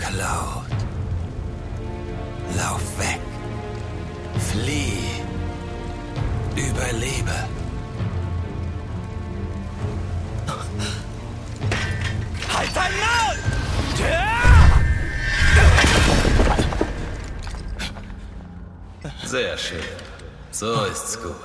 Cloud. Lauf weg. Flieh. Überlebe. Halt dein Maul! Sehr schön. So ist's gut.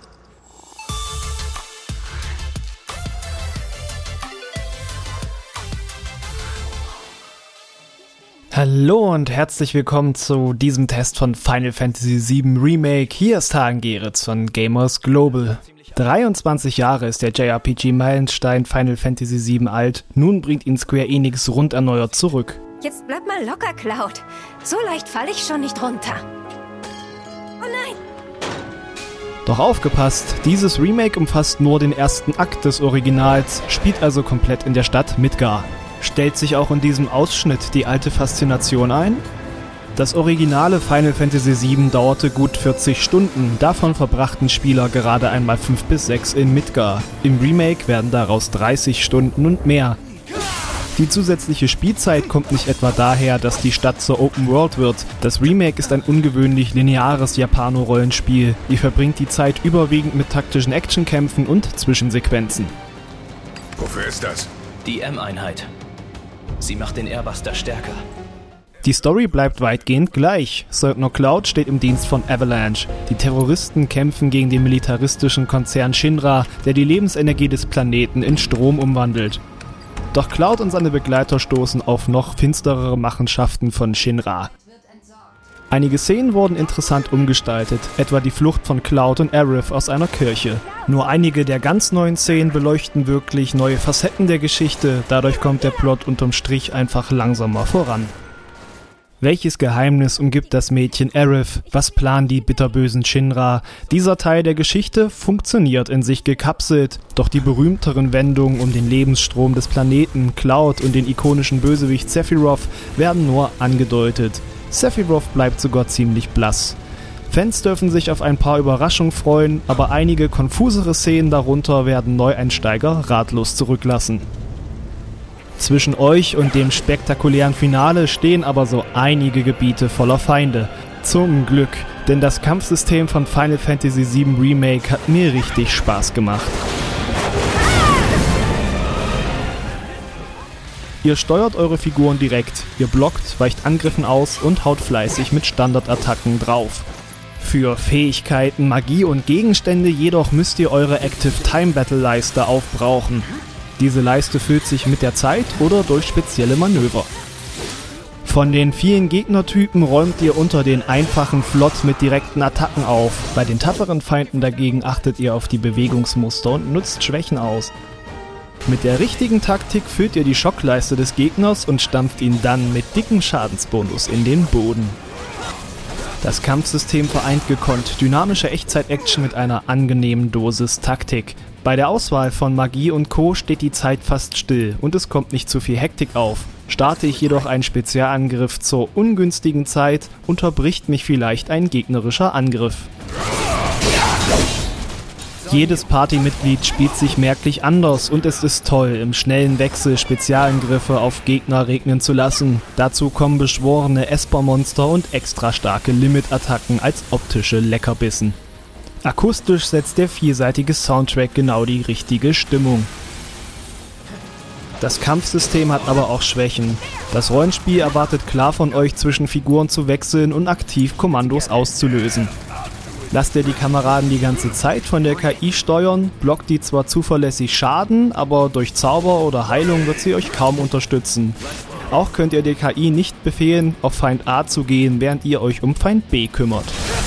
Hallo und herzlich willkommen zu diesem Test von Final Fantasy VII Remake. Hier ist Hagen Geritz von Gamers Global. 23 Jahre ist der JRPG-Meilenstein Final Fantasy VII alt. Nun bringt ihn Square Enix rund erneuert zurück. Jetzt bleib mal locker, Cloud. So leicht falle ich schon nicht runter. Oh nein! Doch aufgepasst, dieses Remake umfasst nur den ersten Akt des Originals, spielt also komplett in der Stadt Midgar. Stellt sich auch in diesem Ausschnitt die alte Faszination ein? Das originale Final Fantasy VII dauerte gut 40 Stunden, davon verbrachten Spieler gerade einmal 5 bis 6 in Midgar. Im Remake werden daraus 30 Stunden und mehr. Die zusätzliche Spielzeit kommt nicht etwa daher, dass die Stadt zur Open World wird. Das Remake ist ein ungewöhnlich lineares Japano-Rollenspiel. Ihr verbringt die Zeit überwiegend mit taktischen Actionkämpfen und Zwischensequenzen. Wofür ist das? Die M-Einheit. Sie macht den Airbuster stärker. Die Story bleibt weitgehend gleich. Söldner Cloud steht im Dienst von Avalanche. Die Terroristen kämpfen gegen den militaristischen Konzern Shinra, der die Lebensenergie des Planeten in Strom umwandelt. Doch Cloud und seine Begleiter stoßen auf noch finsterere Machenschaften von Shinra. Einige Szenen wurden interessant umgestaltet, etwa die Flucht von Cloud und Aerith aus einer Kirche. Nur einige der ganz neuen Szenen beleuchten wirklich neue Facetten der Geschichte, dadurch kommt der Plot unterm Strich einfach langsamer voran. Welches Geheimnis umgibt das Mädchen Aerith? Was planen die bitterbösen Shinra? Dieser Teil der Geschichte funktioniert in sich gekapselt, doch die berühmteren Wendungen um den Lebensstrom des Planeten, Cloud und den ikonischen Bösewicht Sephiroth werden nur angedeutet. Sephiroth bleibt sogar ziemlich blass. Fans dürfen sich auf ein paar Überraschungen freuen, aber einige konfusere Szenen darunter werden Neueinsteiger ratlos zurücklassen. Zwischen euch und dem spektakulären Finale stehen aber so einige Gebiete voller Feinde. Zum Glück, denn das Kampfsystem von Final Fantasy VII Remake hat mir richtig Spaß gemacht. Ihr steuert eure Figuren direkt, ihr blockt, weicht Angriffen aus und haut fleißig mit Standardattacken drauf. Für Fähigkeiten, Magie und Gegenstände jedoch müsst ihr eure Active Time Battle Leiste aufbrauchen. Diese Leiste füllt sich mit der Zeit oder durch spezielle Manöver. Von den vielen Gegnertypen räumt ihr unter den einfachen flott mit direkten Attacken auf. Bei den tapferen Feinden dagegen achtet ihr auf die Bewegungsmuster und nutzt Schwächen aus. Mit der richtigen Taktik füllt ihr die Schockleiste des Gegners und stampft ihn dann mit dickem Schadensbonus in den Boden. Das Kampfsystem vereint gekonnt dynamische Echtzeit-Action mit einer angenehmen Dosis Taktik. Bei der Auswahl von Magie und Co. steht die Zeit fast still und es kommt nicht zu viel Hektik auf. Starte ich jedoch einen Spezialangriff zur ungünstigen Zeit, unterbricht mich vielleicht ein gegnerischer Angriff. Jedes Partymitglied spielt sich merklich anders und es ist toll, im schnellen Wechsel Spezialangriffe auf Gegner regnen zu lassen. Dazu kommen beschworene Esper-Monster und extra starke Limit-Attacken als optische Leckerbissen. Akustisch setzt der vielseitige Soundtrack genau die richtige Stimmung. Das Kampfsystem hat aber auch Schwächen. Das Rollenspiel erwartet klar von euch, zwischen Figuren zu wechseln und aktiv Kommandos auszulösen. Lasst ihr die Kameraden die ganze Zeit von der KI steuern, blockt die zwar zuverlässig Schaden, aber durch Zauber oder Heilung wird sie euch kaum unterstützen. Auch könnt ihr der KI nicht befehlen, auf Feind A zu gehen, während ihr euch um Feind B kümmert.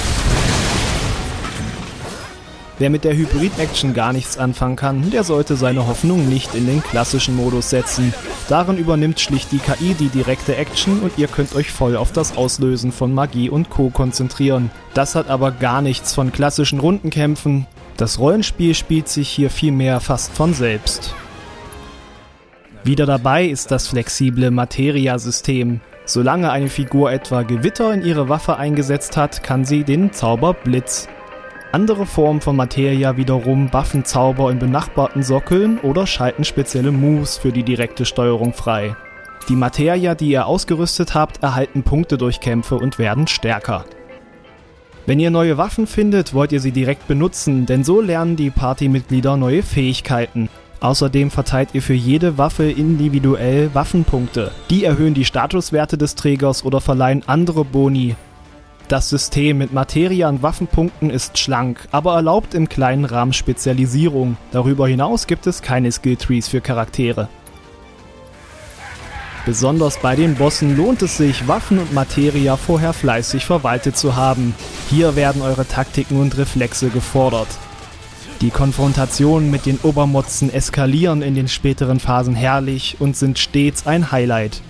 Wer mit der Hybrid-Action gar nichts anfangen kann, der sollte seine Hoffnung nicht in den klassischen Modus setzen. Darin übernimmt schlicht die KI die direkte Action und ihr könnt euch voll auf das Auslösen von Magie und Co. konzentrieren. Das hat aber gar nichts von klassischen Rundenkämpfen. Das Rollenspiel spielt sich hier vielmehr fast von selbst. Wieder dabei ist das flexible Materia-System. Solange eine Figur etwa Gewitter in ihre Waffe eingesetzt hat, kann sie den Zauber Blitz. Andere Formen von Materia wiederum buffen Zauber in benachbarten Sockeln oder schalten spezielle Moves für die direkte Steuerung frei. Die Materia, die ihr ausgerüstet habt, erhalten Punkte durch Kämpfe und werden stärker. Wenn ihr neue Waffen findet, wollt ihr sie direkt benutzen, denn so lernen die Partymitglieder neue Fähigkeiten. Außerdem verteilt ihr für jede Waffe individuell Waffenpunkte. Die erhöhen die Statuswerte des Trägers oder verleihen andere Boni. Das System mit Materia und Waffenpunkten ist schlank, aber erlaubt im kleinen Rahmen Spezialisierung. Darüber hinaus gibt es keine Skilltrees für Charaktere. Besonders bei den Bossen lohnt es sich, Waffen und Materia vorher fleißig verwaltet zu haben. Hier werden eure Taktiken und Reflexe gefordert. Die Konfrontationen mit den Obermotzen eskalieren in den späteren Phasen herrlich und sind stets ein Highlight.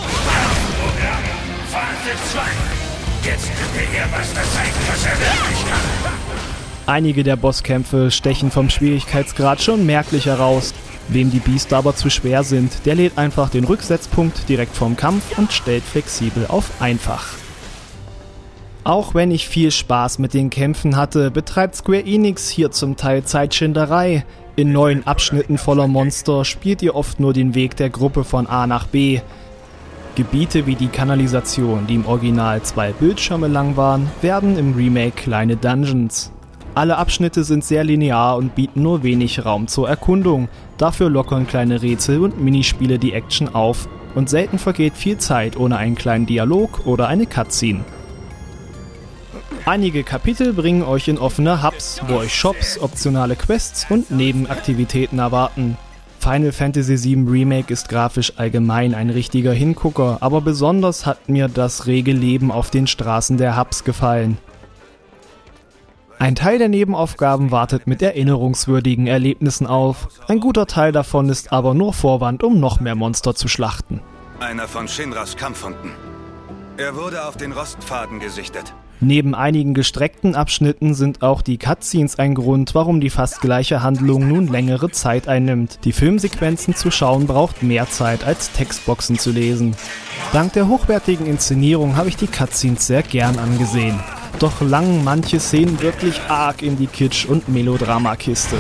Jetzt könnt ihr ihr Master zeigen, was er wirklich kann. Einige der Bosskämpfe stechen vom Schwierigkeitsgrad schon merklich heraus. Wem die Biester aber zu schwer sind, der lädt einfach den Rücksetzpunkt direkt vorm Kampf und stellt flexibel auf einfach. Auch wenn ich viel Spaß mit den Kämpfen hatte, betreibt Square Enix hier zum Teil Zeitschinderei. In neuen Abschnitten voller Monster spielt ihr oft nur den Weg der Gruppe von A nach B. Gebiete wie die Kanalisation, die im Original 2 Bildschirme lang waren, werden im Remake kleine Dungeons. Alle Abschnitte sind sehr linear und bieten nur wenig Raum zur Erkundung. Dafür lockern kleine Rätsel und Minispiele die Action auf und selten vergeht viel Zeit ohne einen kleinen Dialog oder eine Cutscene. Einige Kapitel bringen euch in offene Hubs, wo euch Shops, optionale Quests und Nebenaktivitäten erwarten. Final Fantasy VII Remake ist grafisch allgemein ein richtiger Hingucker, aber besonders hat mir das rege Leben auf den Straßen der Hubs gefallen. Ein Teil der Nebenaufgaben wartet mit erinnerungswürdigen Erlebnissen auf. Ein guter Teil davon ist aber nur Vorwand, um noch mehr Monster zu schlachten. Einer von Shinras Kampfhunden. Er wurde auf den Rostpfaden gesichtet. Neben einigen gestreckten Abschnitten sind auch die Cutscenes ein Grund, warum die fast gleiche Handlung nun längere Zeit einnimmt. Die Filmsequenzen zu schauen braucht mehr Zeit als Textboxen zu lesen. Dank der hochwertigen Inszenierung habe ich die Cutscenes sehr gern angesehen. Doch langen manche Szenen wirklich arg in die Kitsch- und Melodramakiste.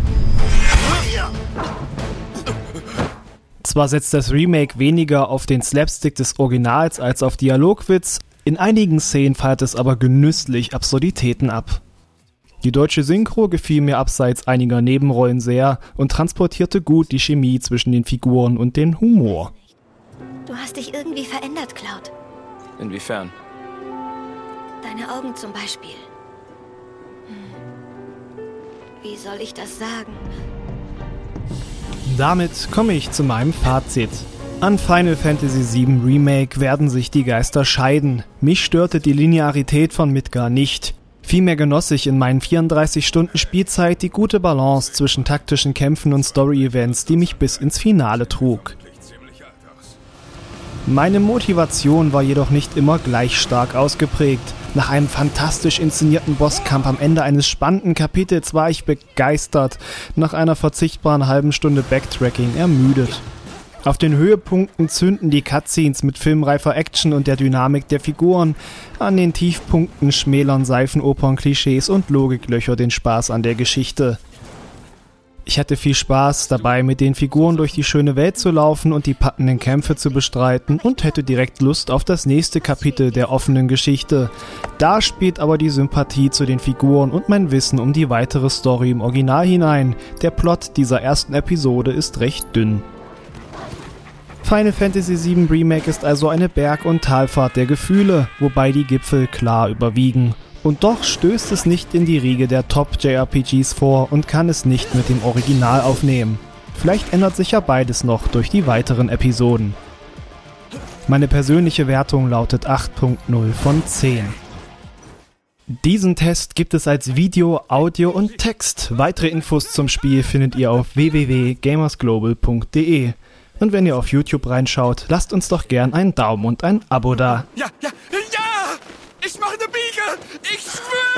Zwar setzt das Remake weniger auf den Slapstick des Originals als auf Dialogwitz, in einigen Szenen feiert es aber genüsslich Absurditäten ab. Die deutsche Synchro gefiel mir abseits einiger Nebenrollen sehr und transportierte gut die Chemie zwischen den Figuren und den Humor. Du hast dich irgendwie verändert, Cloud. Inwiefern? Deine Augen zum Beispiel. Wie soll ich das sagen? Damit komme ich zu meinem Fazit. An Final Fantasy VII Remake werden sich die Geister scheiden. Mich störte die Linearität von Midgar nicht. Vielmehr genoss ich in meinen 34 Stunden Spielzeit die gute Balance zwischen taktischen Kämpfen und Story-Events, die mich bis ins Finale trug. Meine Motivation war jedoch nicht immer gleich stark ausgeprägt. Nach einem fantastisch inszenierten Bosskampf am Ende eines spannenden Kapitels war ich begeistert, nach einer verzichtbaren halben Stunde Backtracking ermüdet. Auf den Höhepunkten zünden die Cutscenes mit filmreifer Action und der Dynamik der Figuren, an den Tiefpunkten schmälern Seifenopern-Klischees und Logiklöcher den Spaß an der Geschichte. Ich hatte viel Spaß dabei, mit den Figuren durch die schöne Welt zu laufen und die packenden Kämpfe zu bestreiten und hätte direkt Lust auf das nächste Kapitel der offenen Geschichte. Da spielt aber die Sympathie zu den Figuren und mein Wissen um die weitere Story im Original hinein. Der Plot dieser ersten Episode ist recht dünn. Final Fantasy VII Remake ist also eine Berg- und Talfahrt der Gefühle, wobei die Gipfel klar überwiegen. Und doch stößt es nicht in die Riege der Top-JRPGs vor und kann es nicht mit dem Original aufnehmen. Vielleicht ändert sich ja beides noch durch die weiteren Episoden. Meine persönliche Wertung lautet 8.0 von 10. Diesen Test gibt es als Video, Audio und Text. Weitere Infos zum Spiel findet ihr auf www.gamersglobal.de. Und wenn ihr auf YouTube reinschaut, lasst uns doch gern einen Daumen und ein Abo da. Ja! Ich mache eine Biege! Ich schwöre!